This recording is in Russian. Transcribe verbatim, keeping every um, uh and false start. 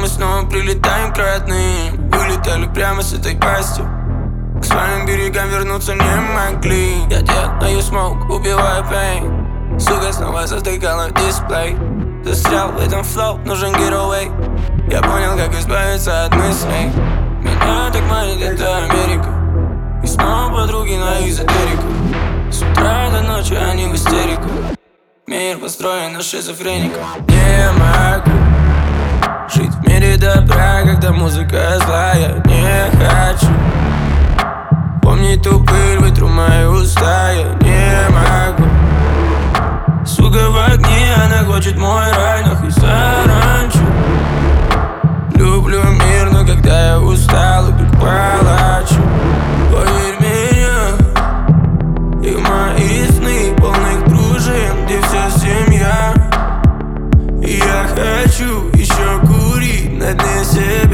мы снова прилетаем к родным. Вылетали прямо с этой пастью, к своим берегам вернуться не могли. Я делаю смоук, убиваю пейн. Сука снова затыкала дисплей. Застрял в этом флоу, нужен getaway. Я понял, как избавиться от мыслей. Меня так манит эта Америка, и снова подруги на эзотерику. С утра до ночи они в истерику. Мир построен на шизофреников. Не могу жить в мире добра, когда музыка злая. Не хочу помнить ту пыль, вытру мои уста. Я не могу. Сука в огне, она хочет мой рай, нахуй саранчу. Люблю мир, но когда я устал, иду к палачу. Поверь меня, и в мои сны полных дружин, где вся семья. И я хочу еще курить на дне.